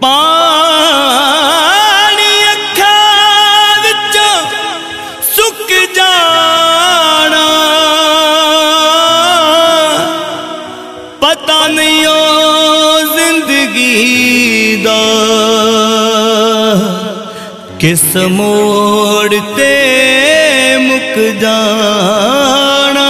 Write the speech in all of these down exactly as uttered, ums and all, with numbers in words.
पानी अखां विचों सुक जाना, पता नहीं ओ जिंदगी दा किस मोड़ ते मुक जाना।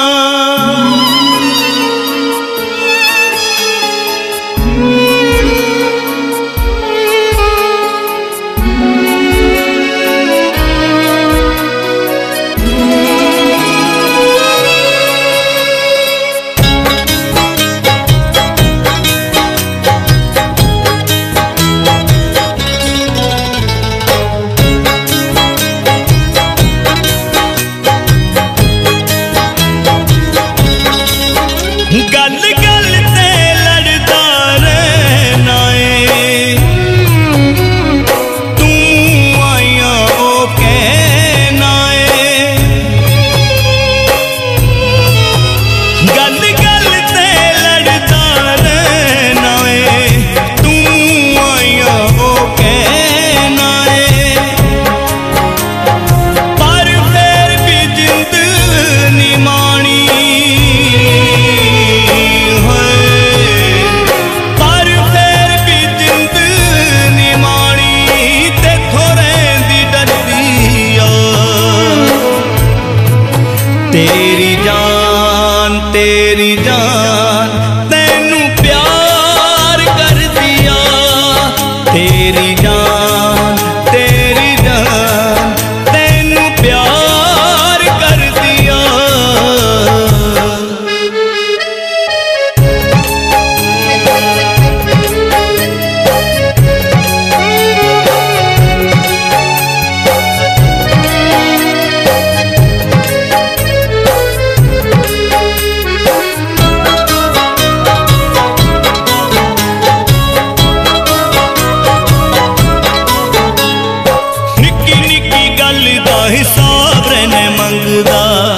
गल गल ते लड़दा रहना है, तू आया ओ कहना है। गल गल ते लड़दा रहना है, तू आया ओ कहना है। पर फिर भी जिंद नी मानी, तेरी जान तेरी जान तैनू प्यार कर दिया। तेरी जान तेरी जान तैनू प्यार कर दिया। हिसाब रहने मंगदा,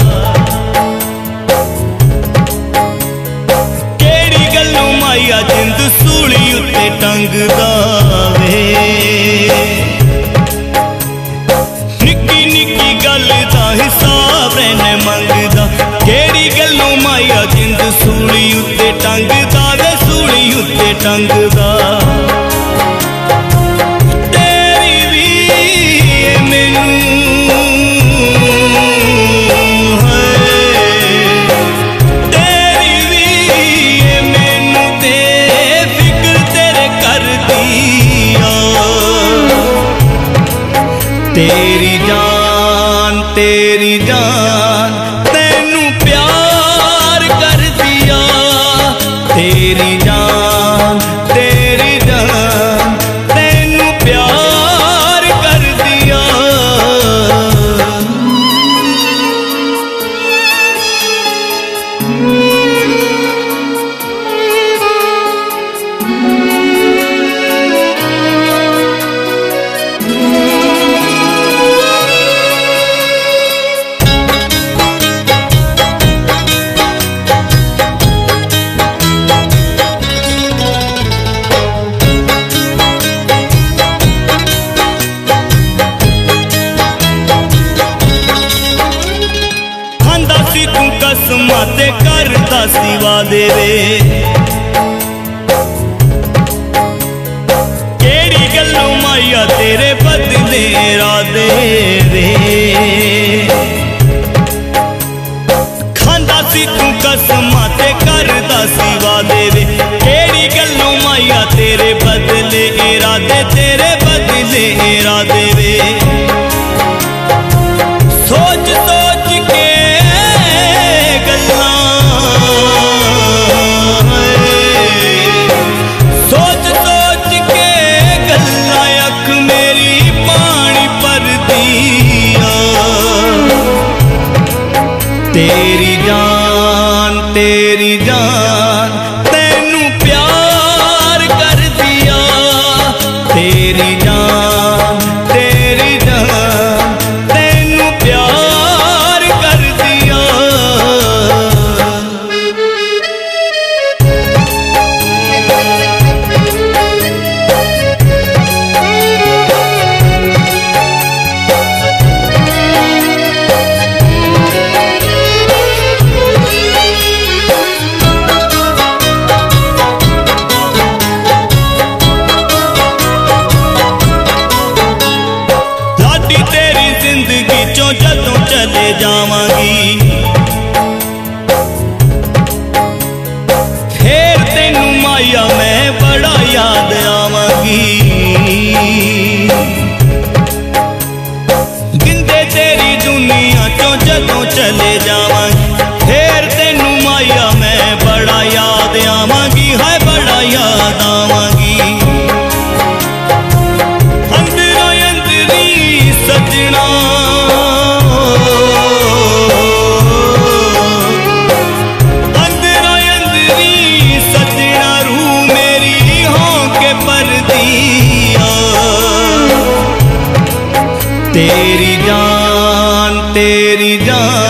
केड़ी गल्लों माया जिंद सूली उत्ते टंगदा वे। निक्की निक्की गल दा हिसाब रहने मंगदा, केड़ी गल्लों माया जिंद सूली उत्ते टंगदा वे, सूली उत्ते टंगदा। तेरी भी मैनू तेरी जान तेरी जान तैनू प्यार कर दिया। तेरी जान तेरी जान तैनू प्यार कर दिया। तू कसमां ते करदा सी वादे वे, केड़ी गल्लों माया तेरे बदले इरादे वे। खांदा सी तू कसमां ते करदा सी वादे वे, केड़ी गल्लों माया तेरे बदले इरादे, तेरे बदले इरादे वे। सोच सोच के सोच सोच के गल्लां अख मेरी पानी पर दिया। तेरी जान तेरी जान तैनू प्यार कर दिया। तेरी जान तेरी तेरी जान तेरी जान